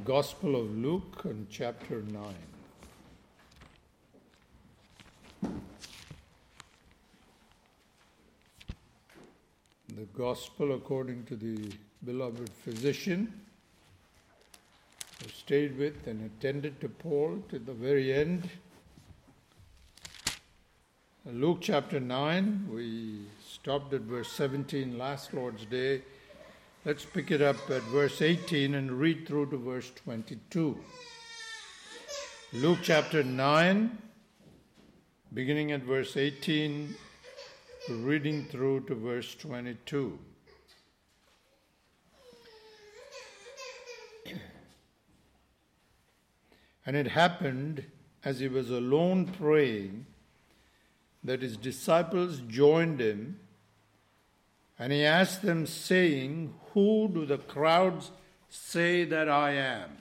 Gospel of Luke and chapter 9. The Gospel according to the beloved physician who stayed with and attended to Paul to the very end. Luke chapter 9, we stopped at verse 17 last Lord's Day. Let's pick it up at verse 18 and read through to verse 22. Luke chapter 9, beginning at verse 18, reading through to verse 22. And it happened, as he was alone praying, that his disciples joined him, and he asked them, saying, "Who do the crowds say that I am?"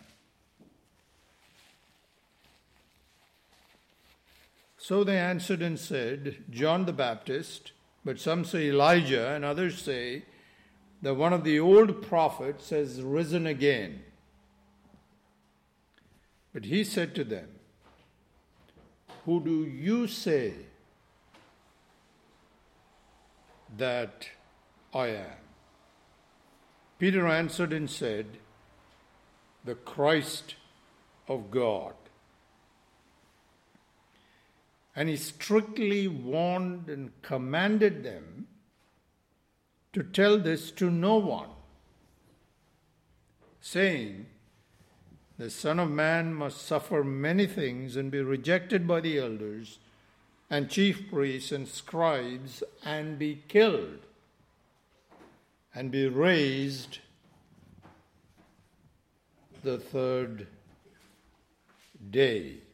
So they answered and said, "John the Baptist, but some say Elijah, and others say that one of the old prophets has risen again." But he said to them, "Who do you say that I am?" Peter answered and said, "The Christ of God." And he strictly warned and commanded them to tell this to no one, saying, "The Son of Man must suffer many things and be rejected by the elders and chief priests and scribes and be killed and be raised the third day."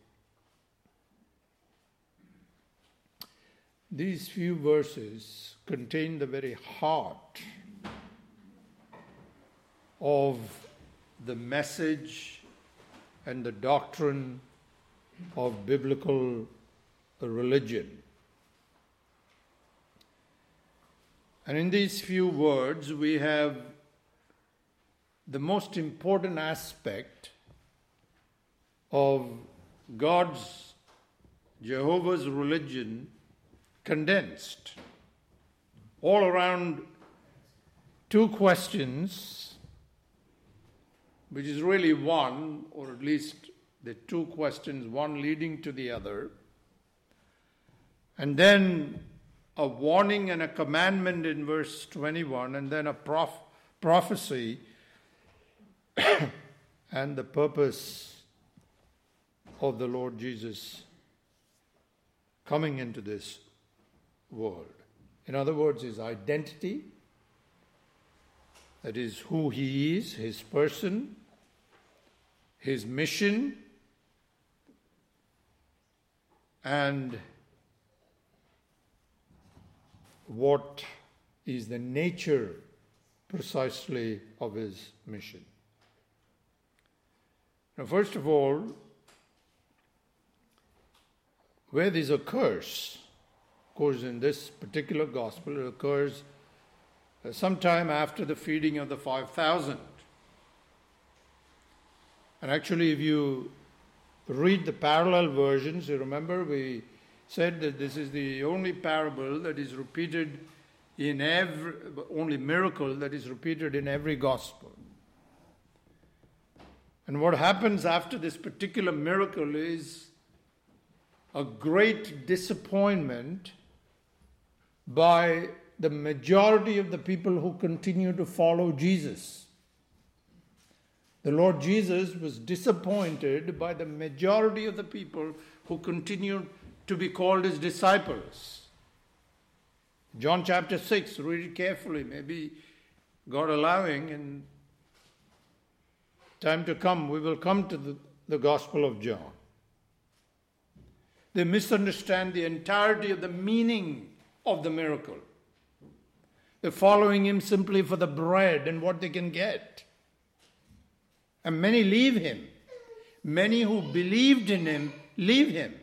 These few verses contain the very heart of the message and the doctrine of biblical religion. And in these few words, we have the most important aspect of God's, Jehovah's religion condensed. All around two questions, which is really one, or at least the two questions, one leading to the other. And then a warning and a commandment in verse 21, and then a prophecy and the purpose of the Lord Jesus coming into this world. In other words, his identity, that is who he is, his person, his mission, and what is the nature precisely of his mission. Now, first of all, where this occurs, of course, in this particular gospel, it occurs sometime after the feeding of the 5,000. And actually, if you read the parallel versions, you remember we said that this is the only parable that is repeated in only miracle that is repeated in every gospel. And what happens after this particular miracle is a great disappointment by the majority of the people who continue to follow Jesus. The Lord Jesus was disappointed by the majority of the people who continued to be called his disciples. John chapter 6, read it carefully, maybe God allowing, in time to come, we will come to the Gospel of John. They misunderstand the entirety of the meaning of the miracle. They're following him simply for the bread and what they can get. And many leave him. Many who believed in him leave him.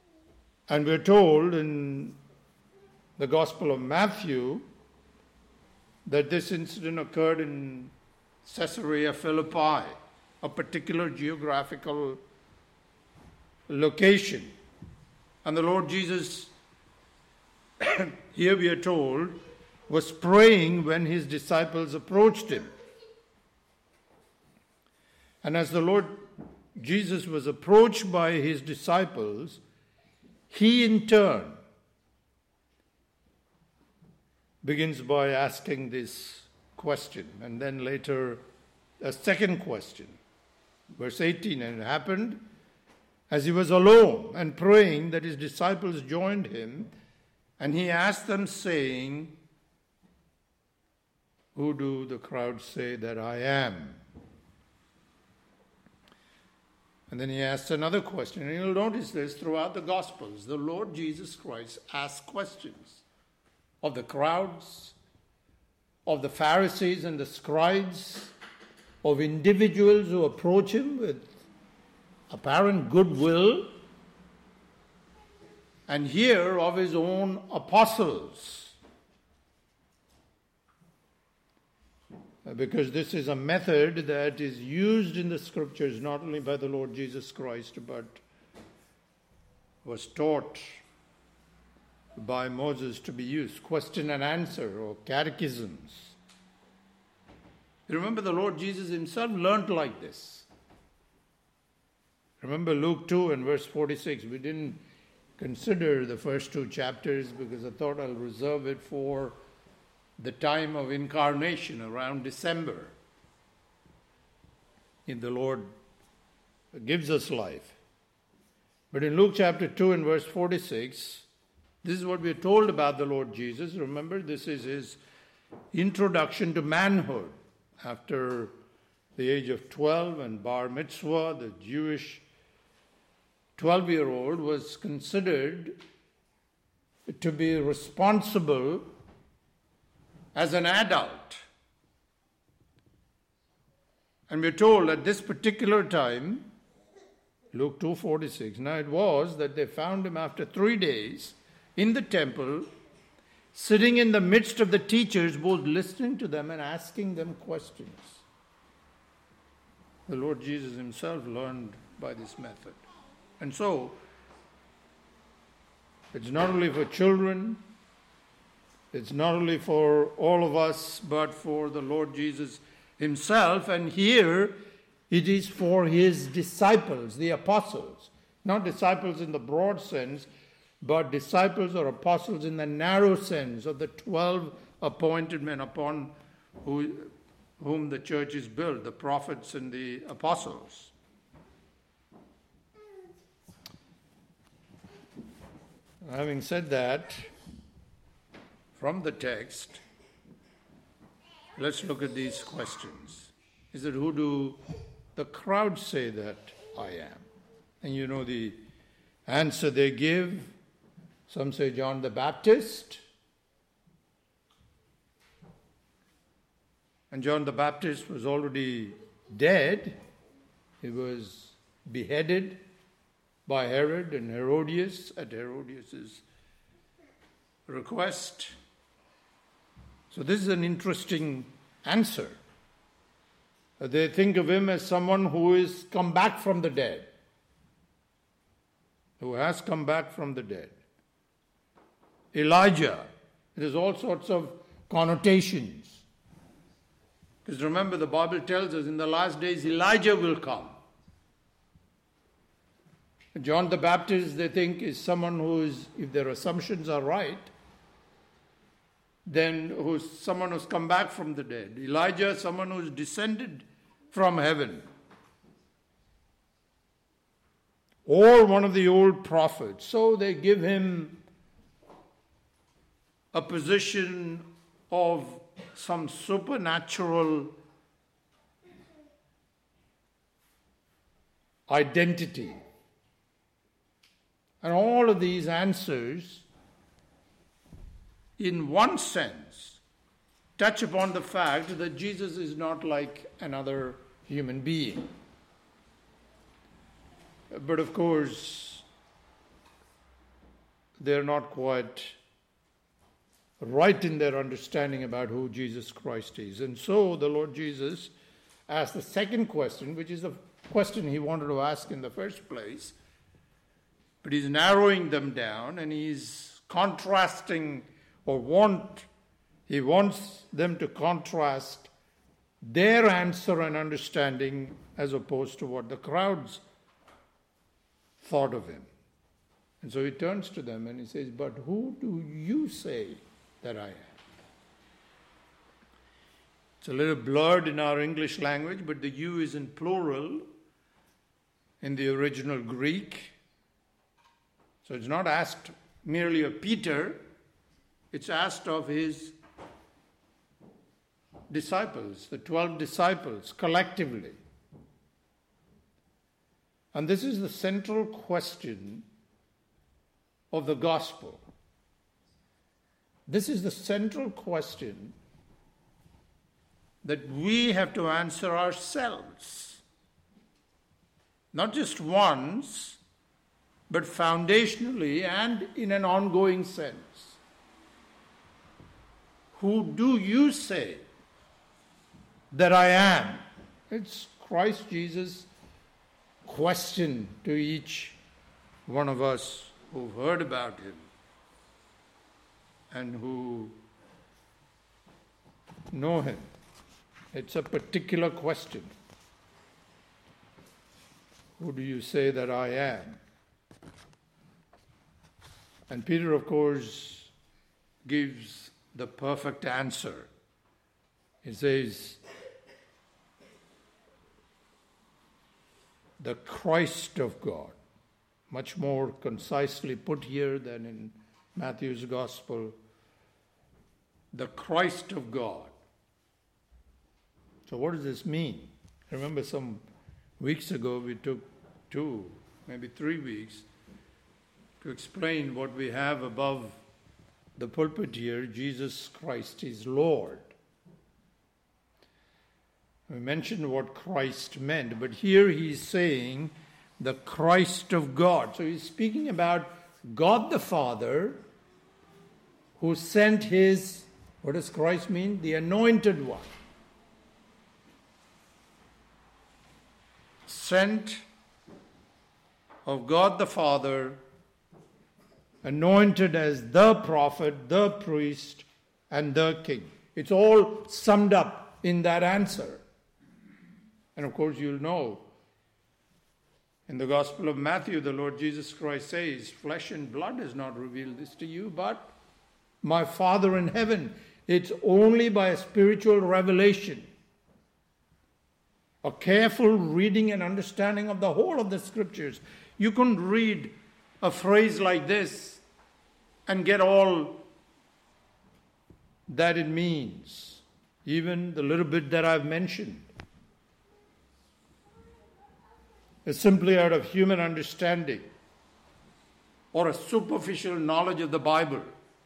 And we're told in the Gospel of Matthew that this incident occurred in Caesarea Philippi, a particular geographical location. And the Lord Jesus, here we are told, was praying when his disciples approached him. And as the Lord Jesus was approached by his disciples, he in turn begins by asking this question, and then later a second question. Verse 18, and it happened as he was alone and praying that his disciples joined him, and he asked them, saying, "Who do the crowd say that I am?" And then he asks another question. And you'll notice this throughout the Gospels. The Lord Jesus Christ asks questions of the crowds, of the Pharisees and the scribes, of individuals who approach him with apparent goodwill, and here of his own apostles. Because this is a method that is used in the scriptures not only by the Lord Jesus Christ, but was taught by Moses to be used. Question and answer, or catechisms. Remember, the Lord Jesus himself learned like this. Remember Luke 2 and verse 46. We didn't consider the first two chapters because I thought I'll reserve it for the time of incarnation around December, if the Lord gives us life. But in Luke chapter 2 and verse 46, this is what we are told about the Lord Jesus. Remember, this is his introduction to manhood. After the age of 12 and bar mitzvah, the Jewish 12-year-old was considered to be responsible as an adult. And we're told at this particular time, Luke 2:46, now it was that they found him after 3 days in the temple, sitting in the midst of the teachers, both listening to them and asking them questions. The Lord Jesus himself learned by this method. And so, it's not only for children, it's not only for all of us, but for the Lord Jesus himself. And here, it is for his disciples, the apostles. Not disciples in the broad sense, but disciples or apostles in the narrow sense of the 12 appointed men upon whom the church is built, the prophets and the apostles. Having said that, from the text, let's look at these questions. Is it who do the crowd say that I am? And you know the answer they give. Some say John the Baptist. And John the Baptist was already dead. He was beheaded by Herod and Herodias at Herodias' request. So this is an interesting answer. They think of him as someone who is come back from the dead, who has come back from the dead. Elijah. There's all sorts of connotations. Because remember, the Bible tells us in the last days Elijah will come. John the Baptist, they think, is someone who is, if their assumptions are right, then who's someone who's come back from the dead. Elijah, someone who's descended from heaven. Or one of the old prophets. So they give him a position of some supernatural identity. And all of these answers, in one sense, touch upon the fact that Jesus is not like another human being. But of course, they're not quite right in their understanding about who Jesus Christ is. And so the Lord Jesus asked the second question, which is the question he wanted to ask in the first place, but he's narrowing them down and he's contrasting he wants them to contrast their answer and understanding as opposed to what the crowds thought of him. And so he turns to them and he says, "But who do you say that I am?" It's a little blurred in our English language, but the you is in plural in the original Greek. So it's not asked merely of Peter, it's asked of his disciples, the 12 disciples collectively. And this is the central question of the gospel. This is the central question that we have to answer ourselves. Not just once, but foundationally and in an ongoing sense. Who do you say that I am? It's Christ Jesus' question to each one of us who've heard about him and who know him. It's a particular question. Who do you say that I am? And Peter, of course, gives the perfect answer. He says, the Christ of God. Much more concisely put here than in Matthew's Gospel. The Christ of God. So what does this mean? I remember some weeks ago we took 2, maybe 3 weeks to explain what we have above the pulpit here. Jesus Christ is Lord. We mentioned what Christ meant, but here he's saying the Christ of God. So he's speaking about God the Father who sent his, what does Christ mean? The anointed one. Sent of God the Father, anointed as the prophet, the priest, and the king. It's all summed up in that answer. And of course you'll know, in the Gospel of Matthew, the Lord Jesus Christ says, flesh and blood has not revealed this to you, but my Father in heaven. It's only by a spiritual revelation, a careful reading and understanding of the whole of the Scriptures. You couldn't read a phrase like this and get all that it means, even the little bit that I've mentioned. It's simply out of human understanding or a superficial knowledge of the Bible.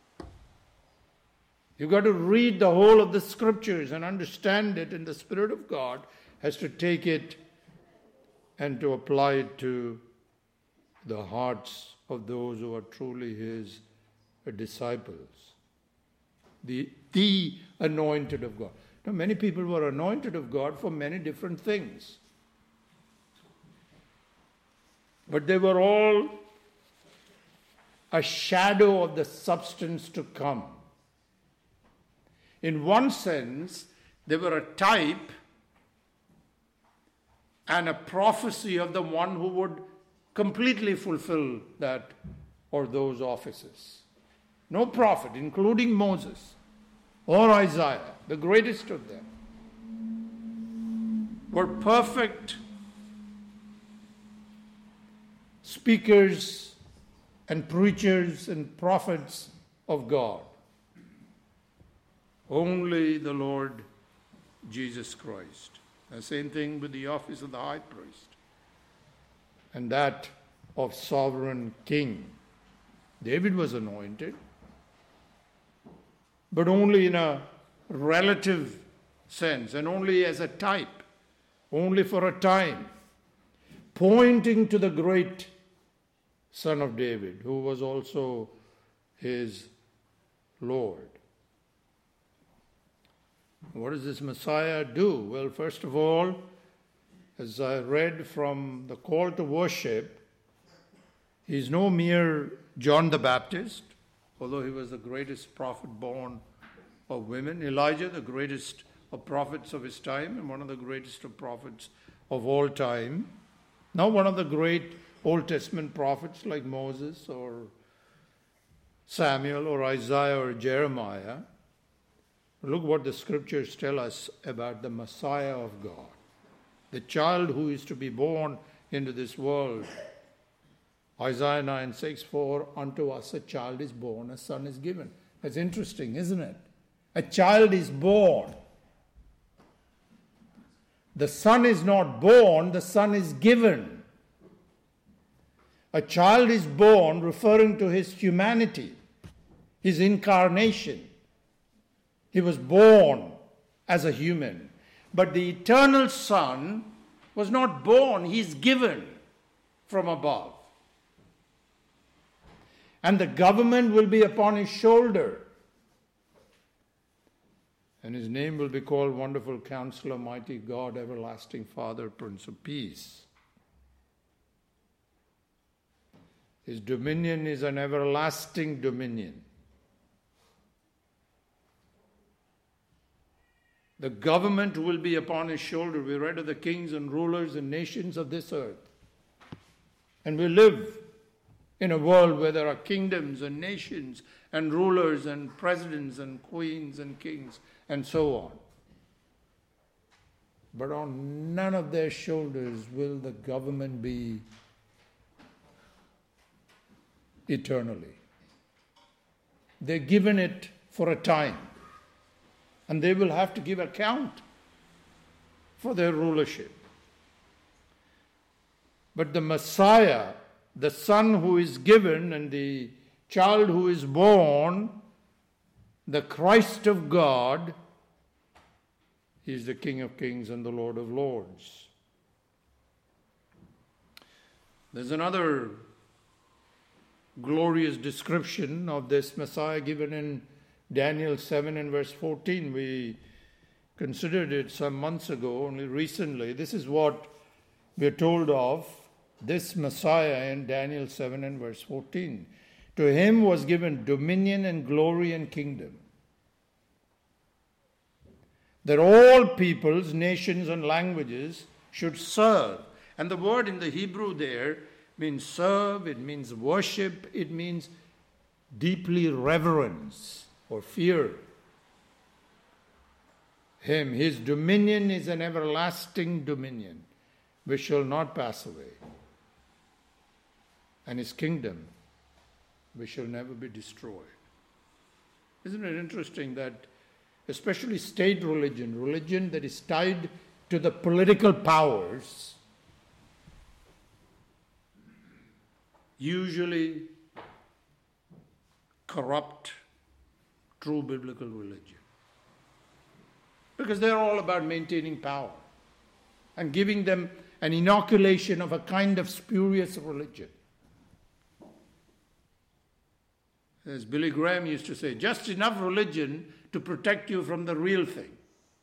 You've got to read the whole of the Scriptures and understand it, and the Spirit of God has to take it and to apply it to the hearts of those who are truly his disciples. The anointed of God. Now, many people were anointed of God for many different things. But they were all a shadow of the substance to come. In one sense, they were a type and a prophecy of the one who would completely fulfill that or those offices. No prophet, including Moses or Isaiah, the greatest of them, were perfect speakers and preachers and prophets of God. Only the Lord Jesus Christ. The same thing with the office of the high priest and that of sovereign king. David was anointed, but only in a relative sense and only as a type, only for a time, pointing to the great Son of David, who was also his Lord. What does this Messiah do? Well, first of all, as I read from the call to worship, he is no mere John the Baptist, although he was the greatest prophet born of women. Elijah, the greatest of prophets of his time and one of the greatest of prophets of all time. Now one of the great Old Testament prophets like Moses or Samuel or Isaiah or Jeremiah. Look what the scriptures tell us about the Messiah of God, the child who is to be born into this world. Isaiah 9:6, for unto us a child is born, a son is given. That's interesting, isn't it? A child is born. The son is not born, the son is given. A child is born referring to his humanity, his incarnation. He was born as a human. But the eternal Son was not born, he's given from above. And the government will be upon his shoulder. And his name will be called Wonderful Counselor, Mighty God, Everlasting Father, Prince of Peace. His dominion is an everlasting dominion. The government will be upon his shoulder. We read of the kings and rulers and nations of this earth. And we live in a world where there are kingdoms and nations and rulers and presidents and queens and kings and so on. But on none of their shoulders will the government be eternally. They're given it for a time. And they will have to give account for their rulership. But the Messiah, the Son who is given and the child who is born, the Christ of God, he is the King of Kings and the Lord of Lords. There's another glorious description of this Messiah given in Daniel 7 and verse 14. We considered it some months ago, only recently. This is what we are told of this Messiah in Daniel 7 and verse 14. To him was given dominion and glory and kingdom, that all peoples, nations and languages should serve. And the word in the Hebrew there means serve, it means worship, it means deeply reverence or fear him. His dominion is an everlasting dominion which shall not pass away, and his kingdom which shall never be destroyed. Isn't it interesting that especially state religion that is tied to the political powers, usually corrupt true biblical religion. Because they're all about maintaining power and giving them an inoculation of a kind of spurious religion. As Billy Graham used to say, just enough religion to protect you from the real thing.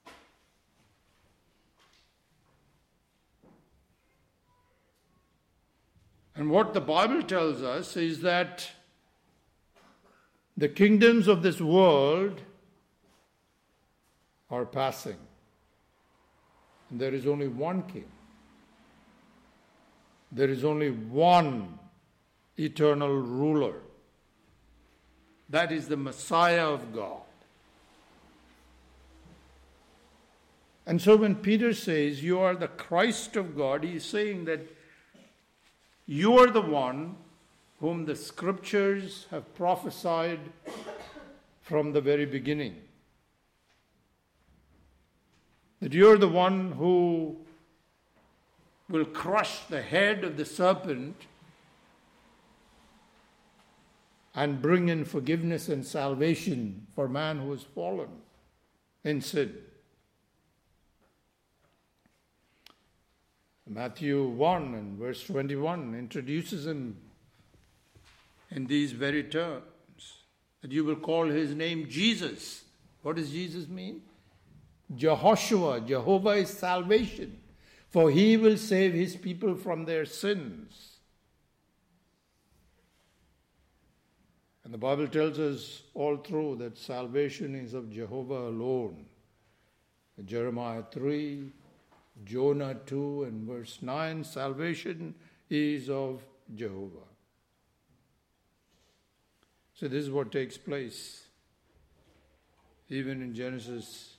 And what the Bible tells us is that the kingdoms of this world are passing. And there is only one king. There is only one eternal ruler. That is the Messiah of God. And so when Peter says, you are the Christ of God, he is saying that you are the one whom the scriptures have prophesied from the very beginning. That you're the one who will crush the head of the serpent and bring in forgiveness and salvation for man who has fallen in sin. Matthew 1 and verse 21 introduces him in these very terms, that you will call his name Jesus. What does Jesus mean? Jehoshua, Jehovah is salvation, for he will save his people from their sins. And the Bible tells us all through that salvation is of Jehovah alone. Jeremiah 3, Jonah 2 and verse 9, salvation is of Jehovah. So this is what takes place even in Genesis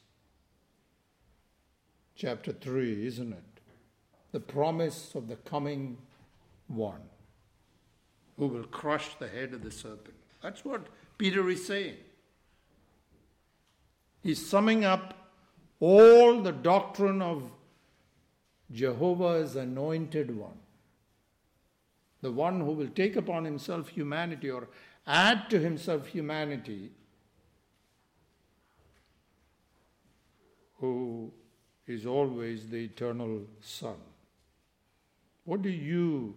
chapter 3, isn't it? The promise of the coming one who will crush the head of the serpent. That's what Peter is saying. He's summing up all the doctrine of Jehovah's anointed one. The one who will take upon himself humanity or add to himself humanity, who is always the eternal Son. What do you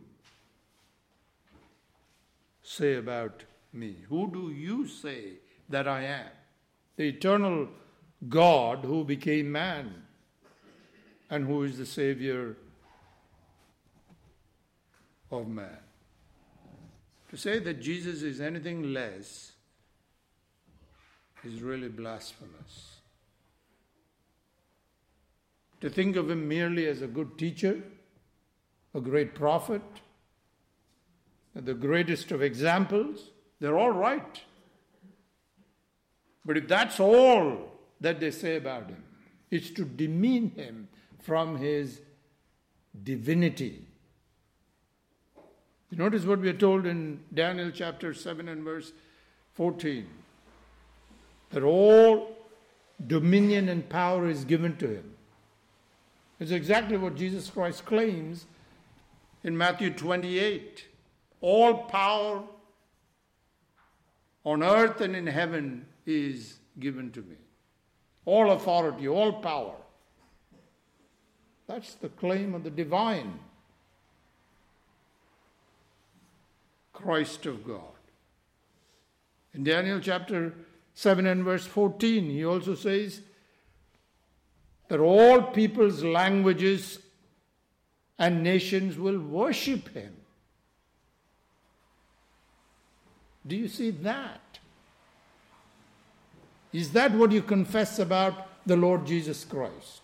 say about me? Who do you say that I am? The eternal God who became man and who is the Savior of man. To say that Jesus is anything less is really blasphemous. To think of him merely as a good teacher, a great prophet, the greatest of examples, they're all right. But if that's all that they say about him, it's to demean him from his divinity. You notice what we are told in Daniel chapter 7 and verse 14. That all dominion and power is given to him. It's exactly what Jesus Christ claims in Matthew 28. All power on earth and in heaven is given to me. All authority, all power. That's the claim of the divine Christ of God. In Daniel chapter 7 and verse 14, he also says that all peoples, languages, and nations will worship him. Do you see that? Is that what you confess about the Lord Jesus Christ?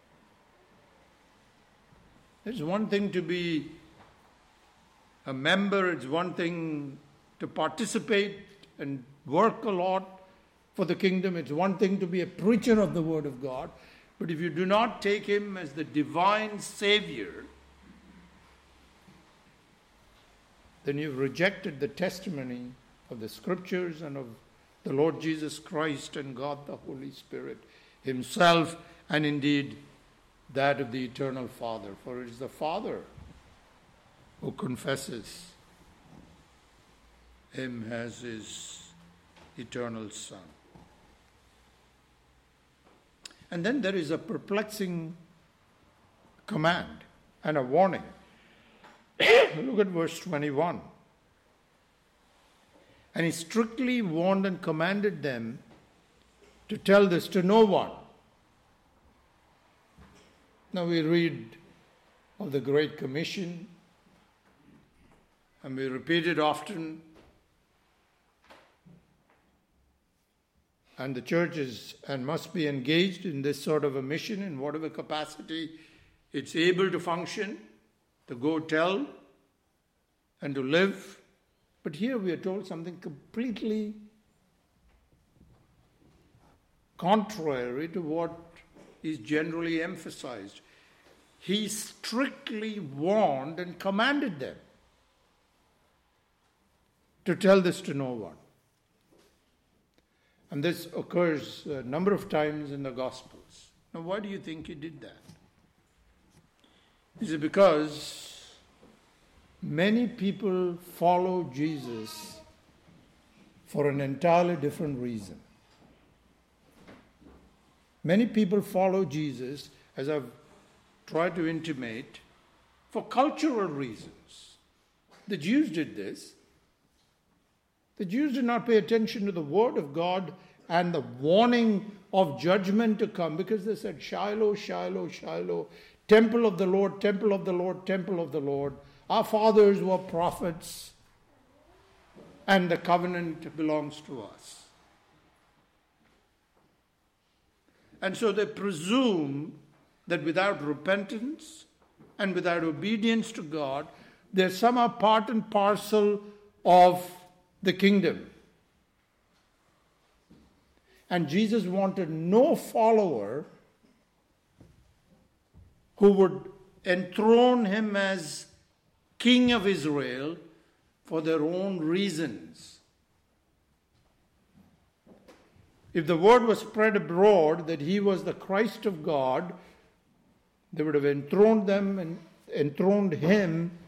It's one thing to be a member, it's one thing to participate and work a lot for the kingdom, it's one thing to be a preacher of the Word of God, but if you do not take him as the divine Savior, then you've rejected the testimony of the Scriptures and of the Lord Jesus Christ and God the Holy Spirit himself, and indeed that of the eternal Father. For it is the Father who confesses him as his eternal Son. And then there is a perplexing command and a warning. Look at verse 21. And he strictly warned and commanded them to tell this to no one. Now we read of the Great Commission, and we repeat it often. And the church is and must be engaged in this sort of a mission in whatever capacity it's able to function, to go tell and to live. But here we are told something completely contrary to what is generally emphasized. He strictly warned and commanded them to tell this to no one. And this occurs a number of times in the Gospels. Now, why do you think he did that? Is it because many people follow Jesus for an entirely different reason? Many people follow Jesus, as I've tried to intimate, for cultural reasons. The Jews did this. The Jews did not pay attention to the Word of God and the warning of judgment to come, because they said, Shiloh, Shiloh, Shiloh, temple of the Lord, temple of the Lord, temple of the Lord. Our fathers were prophets, and the covenant belongs to us. And so they presume that without repentance and without obedience to God, they're somehow part and parcel of the kingdom. And Jesus wanted no follower who would enthrone him as king of Israel for their own reasons. If the word was spread abroad that he was the Christ of God, they would have enthroned him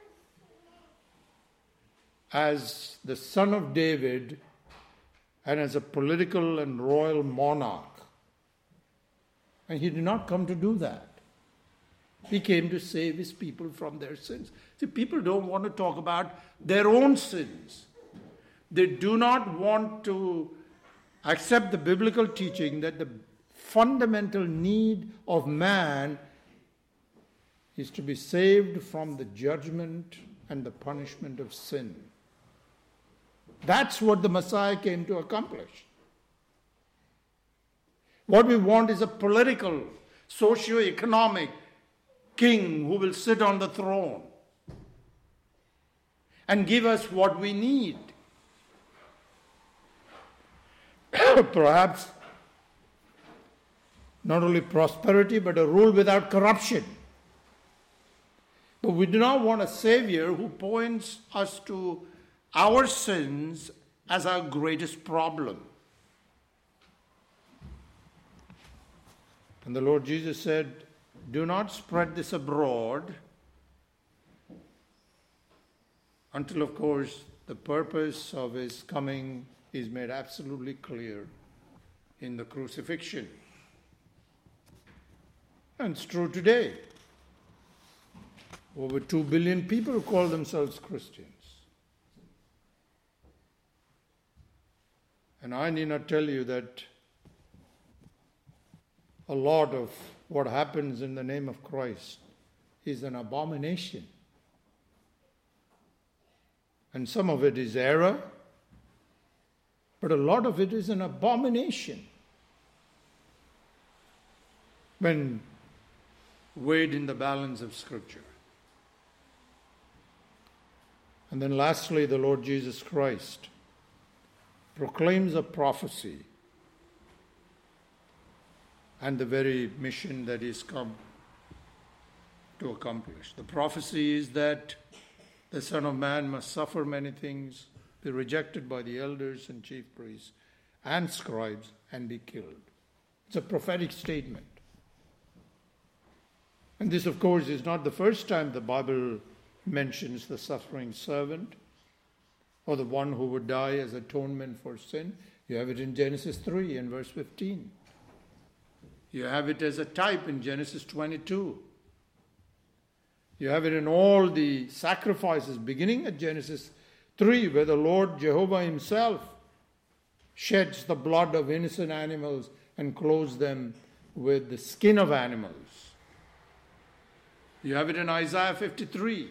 as the son of David and as a political and royal monarch. And he did not come to do that. He came to save his people from their sins. See, people don't want to talk about their own sins. They do not want to accept the biblical teaching that the fundamental need of man is to be saved from the judgment and the punishment of sin. That's what the Messiah came to accomplish. What we want is a political, socio-economic king who will sit on the throne and give us what we need. Perhaps not only prosperity, but a rule without corruption. But we do not want a Savior who points us to our sins as our greatest problem. And the Lord Jesus said, do not spread this abroad until, of course, the purpose of his coming is made absolutely clear in the crucifixion. And it's true today. Over 2 billion people call themselves Christians. And I need not tell you that a lot of what happens in the name of Christ is an abomination. And some of it is error, but a lot of it is an abomination when weighed in the balance of Scripture. And then lastly, the Lord Jesus Christ proclaims a prophecy and the very mission that he's come to accomplish. The prophecy is that the Son of Man must suffer many things, be rejected by the elders and chief priests and scribes, and be killed. It's a prophetic statement. And this, of course, is not the first time the Bible mentions the suffering servant or the one who would die as atonement for sin. You have it in Genesis 3 and verse 15. You have it as a type in Genesis 22. You have it in all the sacrifices beginning at Genesis 3, where the Lord Jehovah himself sheds the blood of innocent animals and clothes them with the skin of animals. You have it in Isaiah 53.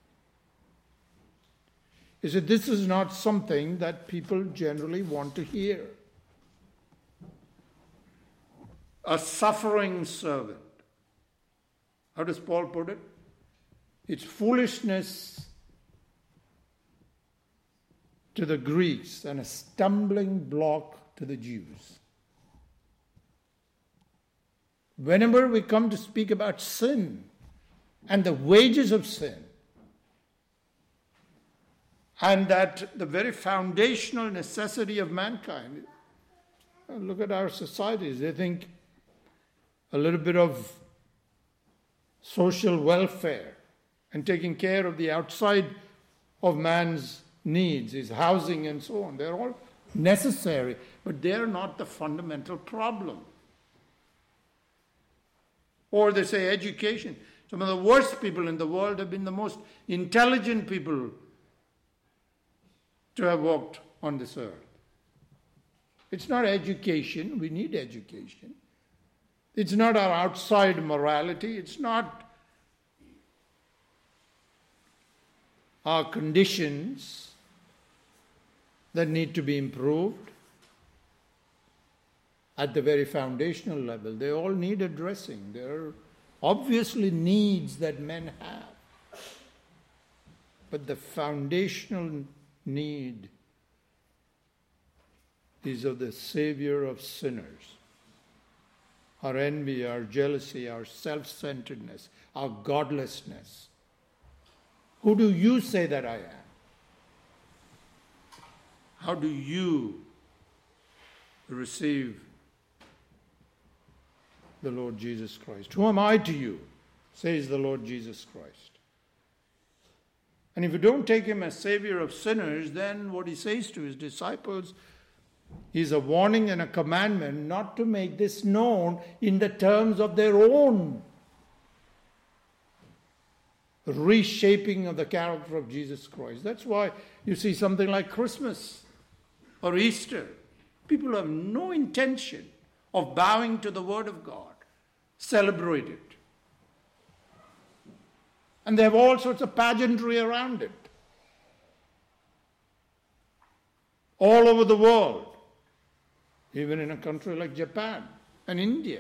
You see, this is not something that people generally want to hear. A suffering servant. How does Paul put it? It's foolishness to the Greeks and a stumbling block to the Jews. Whenever we come to speak about sin and the wages of sin, and that the very foundational necessity of mankind, look at our societies. They think a little bit of social welfare and taking care of the outside of man's needs, his housing and so on. They're all necessary, but they're not the fundamental problem. Or they say education. Some of the worst people in the world have been the most intelligent people to have walked on this earth. It's not education. We need education. It's not our outside morality. It's not our conditions that need to be improved at the very foundational level. They all need addressing. There are obviously needs that men have. But the foundational need is of the Savior of sinners. Our envy, our jealousy, our self-centeredness, our godlessness. Who do you say that I am? How do you receive the Lord Jesus Christ? Who am I to you, says the Lord Jesus Christ. And if you don't take him as Savior of sinners, then what he says to his disciples is a warning and a commandment not to make this known in the terms of their own reshaping of the character of Jesus Christ. That's why you see something like Christmas or Easter. People have no intention of bowing to the Word of God, celebrate it. And they have all sorts of pageantry around it. All over the world. Even in a country like Japan and India.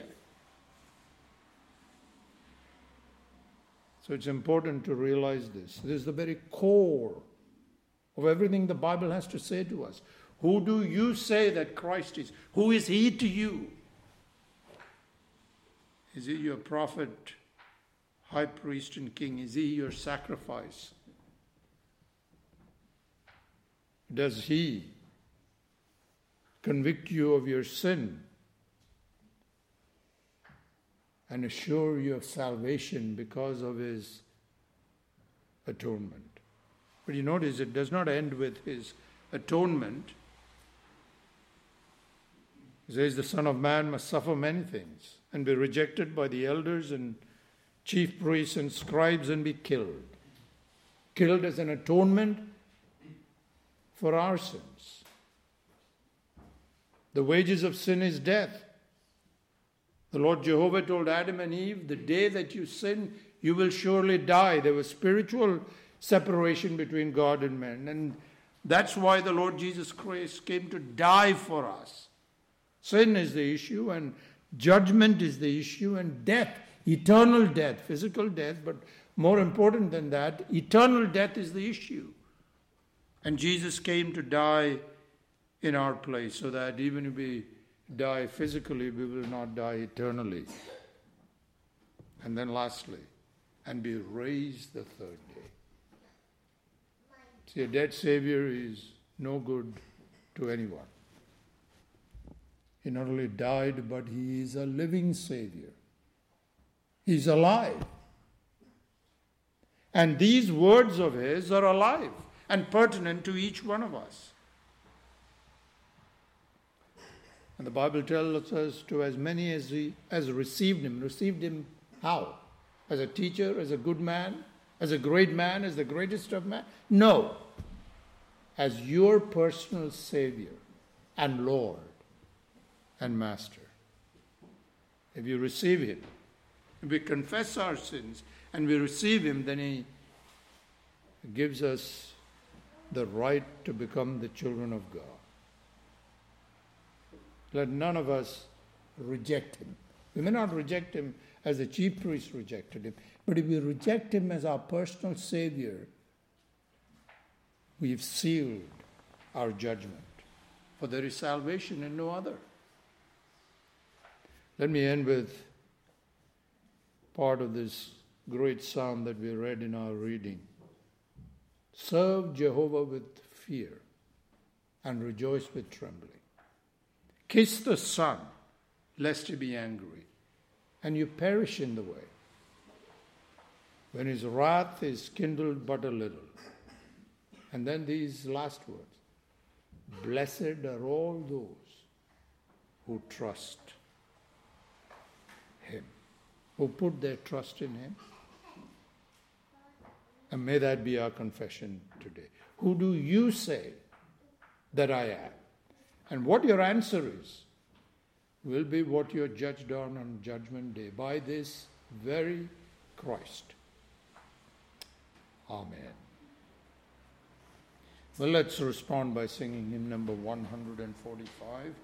So it's important to realize this. This is the very core of everything the Bible has to say to us. Who do you say that Christ is? Who is he to you? Is he your prophet, high priest and king? Is he your sacrifice? Does he convict you of your sin and assure you of salvation because of his atonement? But you notice it does not end with his atonement. It says the Son of Man must suffer many things and be rejected by the elders and chief priests and scribes and be killed. Killed as an atonement for our sins. The wages of sin is death. The Lord Jehovah told Adam and Eve, the day that you sin, you will surely die. There was spiritual separation between God and man. And that's why the Lord Jesus Christ came to die for us. Sin is the issue, and judgment is the issue, and death, eternal death, physical death, but more important than that, eternal death is the issue. And Jesus came to die in our place so that even if we die physically, we will not die eternally. And then lastly, and be raised the third day. See, a dead Savior is no good to anyone. He not only died, but he is a living Savior. He's alive. And these words of his are alive and pertinent to each one of us. And the Bible tells us to as many as received him. Received him how? As a teacher, as a good man, as a great man, as the greatest of men? No. As your personal Savior and Lord and Master. If you receive him, if we confess our sins and we receive him, then he gives us the right to become the children of God. Let none of us reject him. We may not reject him as the chief priests rejected him, but if we reject him as our personal Savior, we've sealed our judgment. For there is salvation in no other. Let me end with part of this great psalm that we read in our reading. Serve Jehovah with fear and rejoice with trembling. Kiss the Son, lest he be angry, and you perish in the way, when his wrath is kindled but a little. And then these last words. Blessed are all those who trust him, who put their trust in him. And may that be our confession today. Who do you say that I am? And what your answer is will be what you're judged on Judgment Day, by this very Christ. Amen. Well, let's respond by singing hymn number 145.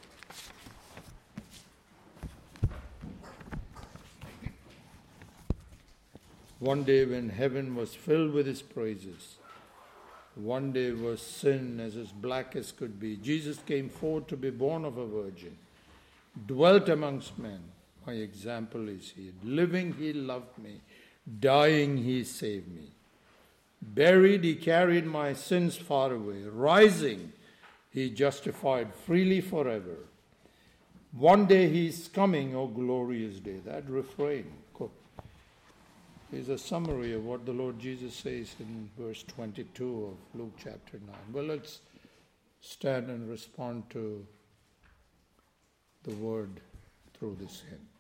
One day when heaven was filled with his praises, one day was sin as black as could be. Jesus came forth to be born of a virgin, dwelt amongst men. My example is he. Living, he loved me. Dying, he saved me. Buried, he carried my sins far away. Rising, he justified freely forever. One day he's coming, oh glorious day. That refrain is a summary of what the Lord Jesus says in verse 22 of Luke chapter 9. Well, let's stand and respond to the word through this hymn.